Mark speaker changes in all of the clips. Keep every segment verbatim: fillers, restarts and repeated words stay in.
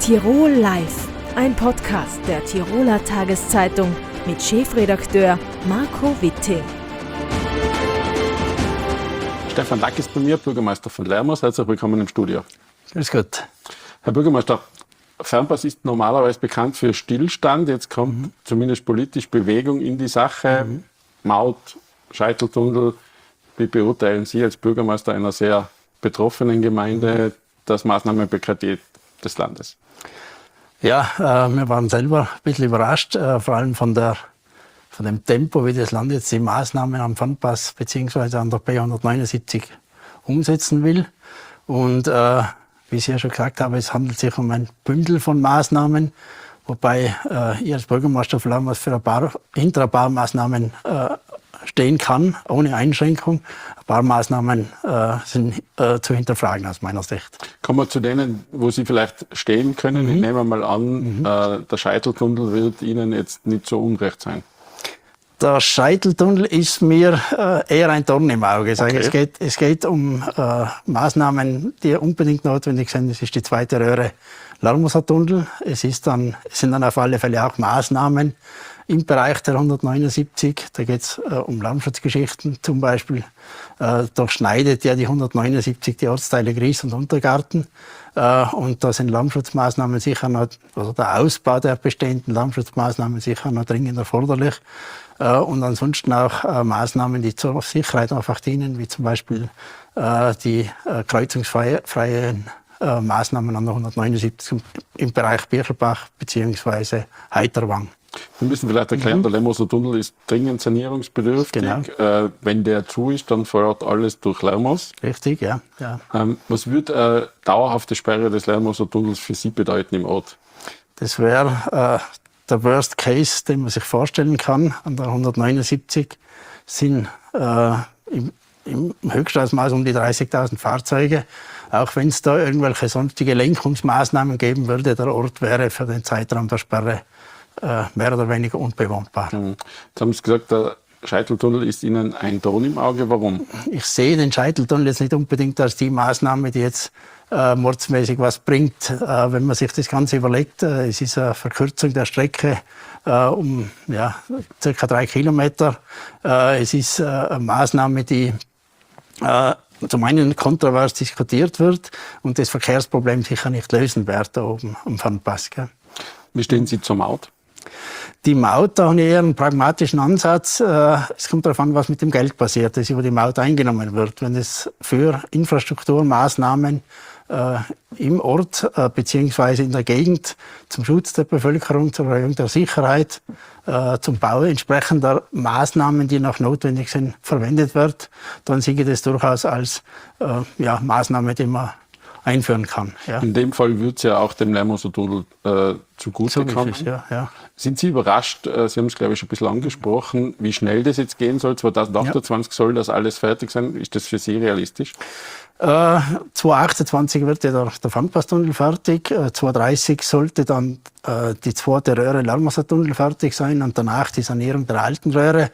Speaker 1: Tirol Live, ein Podcast der Tiroler Tageszeitung mit Chefredakteur Marco Witting.
Speaker 2: Stefan Lack ist bei mir, Bürgermeister von Lermos. Herzlich willkommen im Studio.
Speaker 3: Grüß Gott.
Speaker 2: Herr Bürgermeister, Fernpass ist normalerweise bekannt für Stillstand. Jetzt kommt mhm. zumindest politisch Bewegung in die Sache. Mhm. Maut, Scheiteltunnel. Wie beurteilen Sie als Bürgermeister einer sehr betroffenen Gemeinde das Maßnahmenpaket des Landes?
Speaker 3: Ja, äh, wir waren selber ein bisschen überrascht, äh, vor allem von, der, von dem Tempo, wie das Land jetzt die Maßnahmen am Fernpass bzw. an der B hundertneunundsiebzig umsetzen will. Und äh, wie ich ja schon gesagt habe, es handelt sich um ein Bündel von Maßnahmen, wobei äh, ich als Bürgermeister von Lermos für ein paar, hinter ein paar Maßnahmen äh, stehen kann, ohne Einschränkung. Ein paar Maßnahmen äh, sind äh, zu hinterfragen aus meiner Sicht.
Speaker 2: Kommen wir zu denen, wo Sie vielleicht stehen können. Mhm. Ich nehme mal an, mhm. äh, der Scheiteltunnel wird Ihnen jetzt nicht so unrecht sein.
Speaker 3: Der Scheiteltunnel ist mir äh, eher ein Dorn im Auge. Okay. Es geht, es geht um äh, Maßnahmen, die unbedingt notwendig sind. Es ist die zweite Röhre Lermoser Tunnel. Es, ist dann, es sind dann auf alle Fälle auch Maßnahmen im Bereich der hundertneunundsiebzig. Da geht es äh, um Lärmschutzgeschichten. Zum Beispiel äh, durchschneidet ja die hundertneunundsiebzig die Ortsteile Gries und Untergarten. Äh, und da sind Lärmschutzmaßnahmen sicher noch, also der Ausbau der bestehenden Lärmschutzmaßnahmen sicher noch dringend erforderlich. Äh, und ansonsten auch äh, Maßnahmen, die zur Sicherheit einfach dienen, wie zum Beispiel äh, die äh, kreuzungsfreien äh, Maßnahmen an der hundertneunundsiebzig im Bereich Birchelbach bzw. Heiterwang.
Speaker 2: Wir müssen vielleicht erklären, mhm. der Lermoser Tunnel ist dringend sanierungsbedürftig. Genau. Äh, wenn der zu ist, dann fährt alles durch Lermos.
Speaker 3: Richtig, ja. ja.
Speaker 2: Ähm, was würde eine dauerhafte Sperre des Lermoser Tunnels für Sie bedeuten im Ort?
Speaker 3: Das wäre äh, der Worst Case, den man sich vorstellen kann. An der hundertneunundsiebzig sind äh, im, im Höchstausmaß um die dreißigtausend Fahrzeuge. Auch wenn es da irgendwelche sonstige Lenkungsmaßnahmen geben würde, der Ort wäre für den Zeitraum der Sperre äh, mehr oder weniger unbewohnbar.
Speaker 2: Mhm. Jetzt haben Sie gesagt, der Scheiteltunnel ist Ihnen ein Dorn im Auge. Warum?
Speaker 3: Ich sehe den Scheiteltunnel jetzt nicht unbedingt als die Maßnahme, die jetzt äh, mordsmäßig was bringt. Äh, wenn man sich das Ganze überlegt, äh, es ist eine Verkürzung der Strecke äh, um ja, circa drei Kilometer. Äh, es ist äh, eine Maßnahme, die äh, zum einen kontrovers diskutiert wird und das Verkehrsproblem sicher nicht lösen wird da oben am Fernpass. Gell?
Speaker 2: Wie stehen Sie zur Maut?
Speaker 3: Die Maut, da habe ich eher einen pragmatischen Ansatz. Es kommt darauf an, was mit dem Geld passiert, das über die Maut eingenommen wird. Wenn es für Infrastrukturmaßnahmen äh, im Ort äh, bzw. in der Gegend zum Schutz der Bevölkerung, zur Erhöhung der Sicherheit, äh, zum Bau entsprechender Maßnahmen, die noch notwendig sind, verwendet wird, dann sehe ich das durchaus als äh, ja, Maßnahme, die man einführen kann. Ja.
Speaker 2: In dem Fall wird es ja auch dem Lermoser Tunnel äh, zugutekommen.
Speaker 3: So ja, ja.
Speaker 2: Sind Sie überrascht, äh, Sie haben es glaube ich schon ein bisschen angesprochen, wie schnell das jetzt gehen soll? zweitausendachtundzwanzig ja. soll das alles fertig sein. Ist das für Sie realistisch?
Speaker 3: Äh, zweitausendachtundzwanzig wird ja der, der Fernpasstunnel fertig. Äh, zweitausenddreißig sollte dann äh, die zweite Röhre Lermoser Tunnel fertig sein und danach die Sanierung der alten Röhre.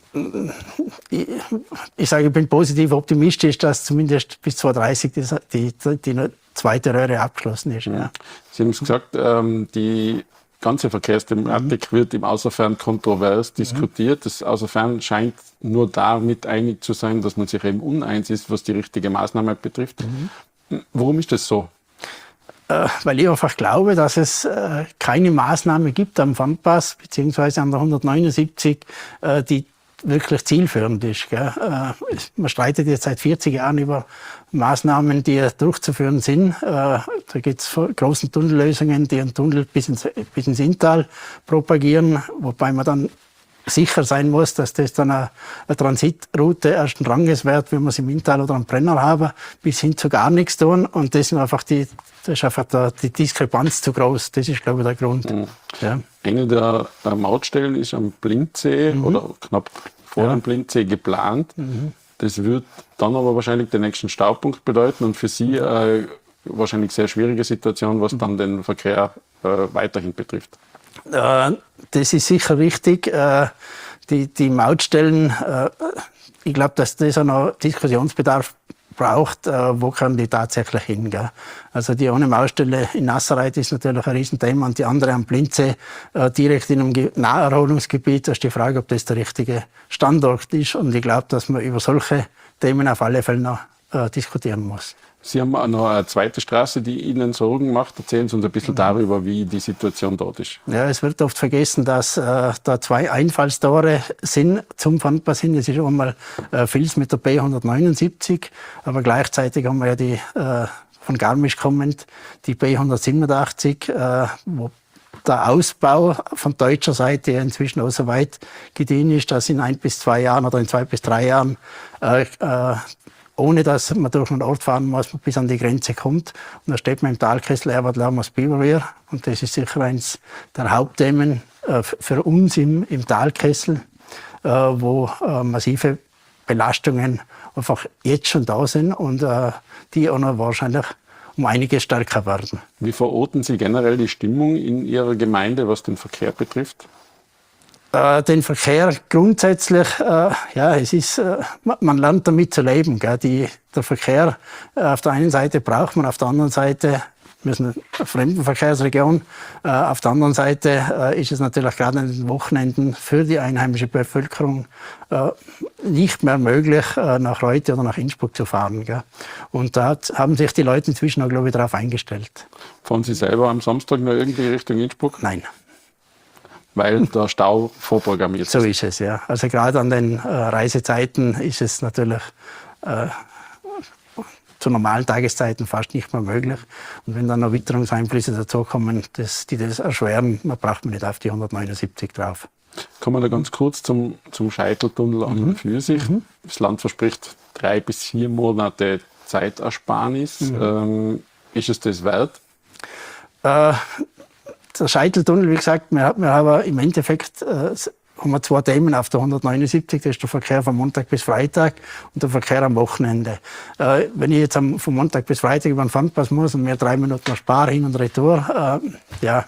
Speaker 3: Ich, ich sage, ich bin positiv optimistisch, dass zumindest bis zweitausenddreißig die, die, die zweite Röhre abgeschlossen ist. Ja.
Speaker 2: Sie haben es gesagt, ähm, die ganze Verkehrsthematik mhm. wird im Außerfern kontrovers mhm. diskutiert. Das Außerfern scheint nur damit einig zu sein, dass man sich eben uneins ist, was die richtige Maßnahme betrifft. Mhm. Warum ist das so?
Speaker 3: Äh, weil ich einfach glaube, dass es äh, keine Maßnahme gibt am Fernpass beziehungsweise an der hundertneunundsiebzig, äh, die wirklich zielführend ist. Gell? Äh, man streitet jetzt seit vierzig Jahren über Maßnahmen, die durchzuführen sind. Äh, da gibt es große Tunnellösungen, die einen Tunnel bis ins, bis ins Inntal propagieren, wobei man dann sicher sein muss, dass das dann eine, eine Transitroute ersten Ranges wird, wie wir es im Inntal oder am Brenner haben, bis hin zu gar nichts tun. Und das, sind einfach die, das ist einfach der, die Diskrepanz zu groß. Das ist, glaube ich, der Grund. Mhm. Ja.
Speaker 2: Eine der äh, Mautstellen ist am Blindsee mhm. oder knapp vor ja. dem Blindsee geplant. Mhm. Das wird dann aber wahrscheinlich den nächsten Staupunkt bedeuten und für Sie äh, wahrscheinlich sehr schwierige Situation, was mhm. dann den Verkehr äh, weiterhin betrifft.
Speaker 3: Äh, das ist sicher richtig. Äh, die, die Mautstellen, äh, ich glaube, dass das auch noch Diskussionsbedarf braucht, äh, wo können die tatsächlich hin. Gell? Also die Ohne-Maus-Stelle in Nasserreit ist natürlich ein Riesenthema und die andere am Blindsee, äh, direkt in einem Naherholungsgebiet. Da ist die Frage, ob das der richtige Standort ist. Und ich glaube, dass man über solche Themen auf alle Fälle noch äh, diskutieren muss.
Speaker 2: Sie haben auch noch eine zweite Straße, die Ihnen Sorgen macht. Erzählen Sie uns ein bisschen darüber, wie die Situation dort ist.
Speaker 3: Ja, es wird oft vergessen, dass äh, da zwei Einfallstore sind zum Pfandpass hin. Es ist einmal äh, Vils mit der B hundertneunundsiebzig, aber gleichzeitig haben wir ja die äh, von Garmisch kommend, die B hundertsiebenundachtzig, äh, wo der Ausbau von deutscher Seite inzwischen auch so weit gediehen ist, dass in ein bis zwei Jahren oder in zwei bis drei Jahren äh, äh, ohne dass man durch einen Ort fahren muss, bis an die Grenze kommt. Und da steht man im Talkessel Erwart-Laumers-Biberwehr. Und das ist sicher eines der Hauptthemen äh, für uns im, im Talkessel, äh, wo äh, massive Belastungen einfach jetzt schon da sind und äh, die auch noch wahrscheinlich um einiges stärker werden.
Speaker 2: Wie verorten Sie generell die Stimmung in Ihrer Gemeinde, was den Verkehr betrifft?
Speaker 3: Äh, den Verkehr grundsätzlich, äh, ja, es ist, äh, man lernt damit zu leben. Gell? Die, der Verkehr äh, auf der einen Seite braucht man, auf der anderen Seite, wir sind eine Fremdenverkehrsregion, äh, auf der anderen Seite äh, ist es natürlich gerade an den Wochenenden für die einheimische Bevölkerung äh, nicht mehr möglich, äh, nach Reute oder nach Innsbruck zu fahren. Gell? Und da hat, haben sich die Leute inzwischen auch, glaube ich, darauf eingestellt.
Speaker 2: Fahren Sie selber am Samstag noch irgendwie Richtung Innsbruck?
Speaker 3: Nein.
Speaker 2: Weil der Stau vorprogrammiert ist.
Speaker 3: So ist es, ja. Also gerade an den äh, Reisezeiten ist es natürlich äh, zu normalen Tageszeiten fast nicht mehr möglich. Und wenn dann noch Witterungseinflüsse dazukommen, das, die das erschweren, man braucht man nicht auf die hundertneunundsiebzig drauf.
Speaker 2: Kommen wir da ganz kurz zum, zum Scheiteltunnel an und für sich. Mhm. Das Land verspricht drei bis vier Monate Zeitersparnis. Mhm. Ähm, ist es das wert?
Speaker 3: Äh, Der Scheiteltunnel, wie gesagt, wir, wir haben im Endeffekt äh, haben wir zwei Themen auf der hundertneunundsiebzig. Das ist der Verkehr von Montag bis Freitag und der Verkehr am Wochenende. Äh, wenn ich jetzt am, von Montag bis Freitag über den Pfandpass muss und mir drei Minuten spare hin und retour, äh, ja,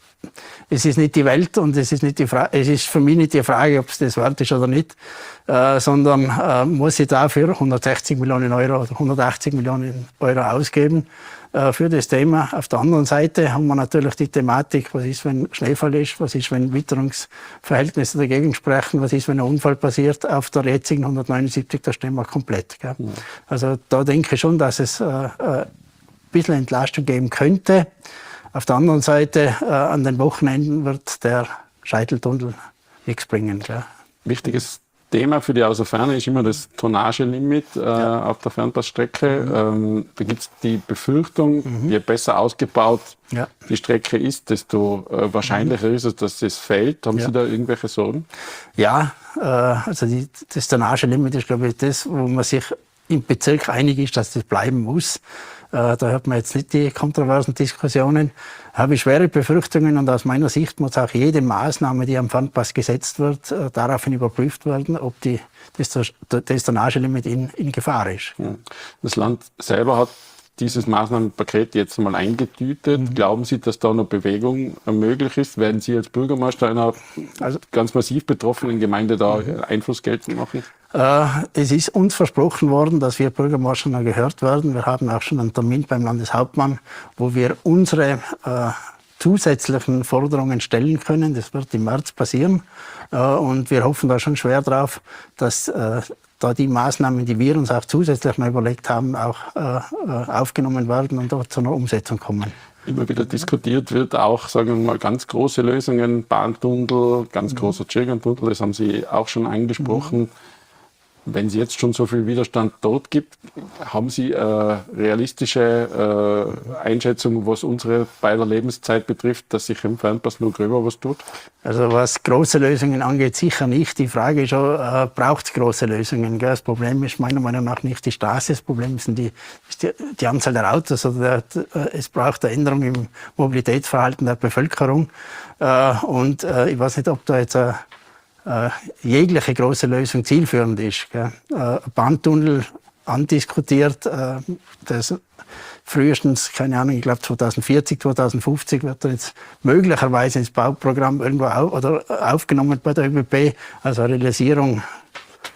Speaker 3: es ist nicht die Welt und es ist, nicht die Fra- es ist für mich nicht die Frage, ob es das wert ist oder nicht, äh, sondern äh, muss ich dafür hundertsechzig Millionen Euro oder hundertachtzig Millionen Euro ausgeben äh, für das Thema. Auf der anderen Seite haben wir natürlich die Thematik, was ist, wenn Schneefall ist, was ist, wenn Witterungsverhältnisse dagegen sprechen, was ist, wenn ein Unfall passiert. Auf der jetzigen hundertneunundsiebzig, da stehen wir komplett. Gell? Ja. Also da denke ich schon, dass es äh, äh, ein bisschen Entlastung geben könnte. Auf der anderen Seite, äh, an den Wochenenden wird der Scheiteltunnel nichts bringen. Gell?
Speaker 2: Wichtiges Thema für die Außerferne ist immer das Tonnagelimit äh, ja. auf der Fernpassstrecke. Mhm. Ähm, da gibt es die Befürchtung, mhm. je besser ausgebaut ja. die Strecke ist, desto äh, wahrscheinlicher mhm. ist es, dass das fällt. Haben ja. Sie da irgendwelche Sorgen?
Speaker 3: Ja, äh, also die, das Tonnagelimit ist, glaube ich, das, wo man sich im Bezirk einig ist, dass das bleiben muss. Äh, da hört man jetzt nicht die kontroversen Diskussionen. Habe ich schwere Befürchtungen und aus meiner Sicht muss auch jede Maßnahme, die am Pfandpass gesetzt wird, äh, daraufhin überprüft werden, ob die, das, das Tonnagelimit in, in Gefahr ist.
Speaker 2: Ja. Das Land selber hat dieses Maßnahmenpaket jetzt mal eingetütet. Mhm. Glauben Sie, dass da noch Bewegung möglich ist? Werden Sie als Bürgermeister einer also, ganz massiv betroffenen Gemeinde da mhm. Einfluss geltend machen?
Speaker 3: Äh, es ist uns versprochen worden, dass wir Bürgermeister noch gehört werden. Wir haben auch schon einen Termin beim Landeshauptmann, wo wir unsere äh, zusätzlichen Forderungen stellen können. Das wird im März passieren. Äh, und wir hoffen da schon schwer drauf, dass äh, da die Maßnahmen, die wir uns auch zusätzlich mal überlegt haben, auch äh, aufgenommen werden und dort zu einer Umsetzung kommen.
Speaker 2: Immer wieder diskutiert wird auch, sagen wir mal, ganz große Lösungen, Bahntunnel, ganz mhm. großer Tschirgentunnel, das haben Sie auch schon angesprochen. Mhm. Wenn es jetzt schon so viel Widerstand dort gibt, haben Sie eine realistische äh, Einschätzung, was unsere beider Lebenszeit betrifft, dass sich im Fernpass nur gröber was tut?
Speaker 3: Also was große Lösungen angeht, sicher nicht. Die Frage ist auch, äh, braucht es große Lösungen? Gell? Das Problem ist meiner Meinung nach nicht die Straße, das Problem ist die, ist die, die Anzahl der Autos. Oder der, es braucht eine Änderung im Mobilitätsverhalten der Bevölkerung. Äh, und äh, ich weiß nicht, ob da jetzt eine Äh, jegliche große Lösung zielführend ist. Gell? Äh, Bahntunnel andiskutiert, äh, das frühestens, keine Ahnung, ich glaube zweitausendvierzig, zweitausendfünfzig wird er jetzt möglicherweise ins Bauprogramm irgendwo au oder aufgenommen bei der ÖBB. Also Realisierung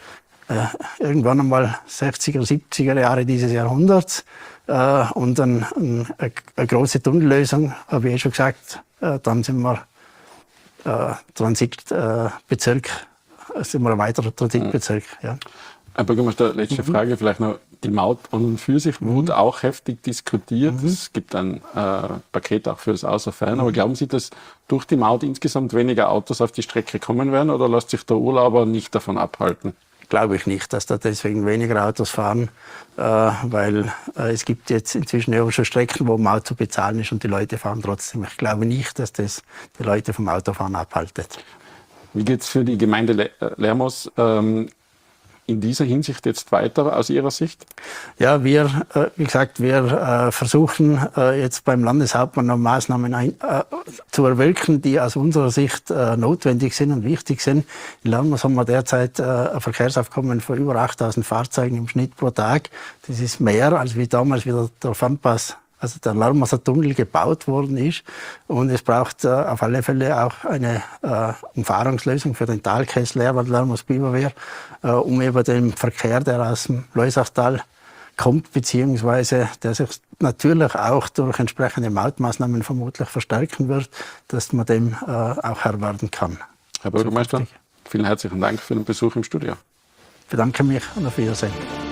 Speaker 3: äh, irgendwann einmal sechziger, siebziger Jahre dieses Jahrhunderts. Äh, und ein, ein, eine große Tunnellösung, habe ich eh schon gesagt. Äh, dann sind wir äh, Transitbezirk, äh, sind wir ein weiterer Transitbezirk. Mhm. Ja.
Speaker 2: Herr Bürgermeister, letzte mhm. Frage vielleicht noch. Die Maut an und für sich mhm. wurde auch heftig diskutiert. Mhm. Es gibt ein äh, Paket auch für das Außerfern. Mhm. Aber glauben Sie, dass durch die Maut insgesamt weniger Autos auf die Strecke kommen werden oder lässt sich der Urlauber nicht davon abhalten?
Speaker 3: Glaube ich nicht, dass da deswegen weniger Autos fahren, äh, weil äh, es gibt jetzt inzwischen ja schon Strecken, wo Maut zu bezahlen ist und die Leute fahren trotzdem. Ich glaube nicht, dass das die Leute vom Autofahren abhaltet.
Speaker 2: Wie geht es für die Gemeinde Le- Lermos ähm, in dieser Hinsicht jetzt weiter aus Ihrer Sicht?
Speaker 3: Ja, wir, äh, wie gesagt, wir äh, versuchen äh, jetzt beim Landeshauptmann noch Maßnahmen ein, äh, zu erwirken, die aus unserer Sicht äh, notwendig sind und wichtig sind. In Lermos haben wir derzeit äh, ein Verkehrsaufkommen von über achttausend Fahrzeugen im Schnitt pro Tag. Das ist mehr, als wie damals wieder der Fernpass, also der Lermoser Tunnel gebaut worden ist. Und es braucht äh, auf alle Fälle auch eine äh, Umfahrungslösung für den Talkessel Lermos-Biberwehr, äh, um eben den Verkehr, der aus dem Loisachtal kommt, beziehungsweise der sich natürlich auch durch entsprechende Mautmaßnahmen vermutlich verstärken wird, dass man dem äh, auch Herr werden kann.
Speaker 2: Herr Bürgermeister, vielen herzlichen Dank für den Besuch im Studio.
Speaker 3: Ich bedanke mich und auf Wiedersehen.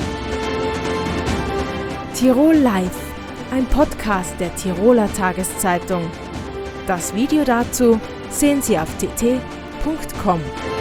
Speaker 1: Tirol Live, ein Podcast der Tiroler Tageszeitung. Das Video dazu sehen Sie auf t t punkt com.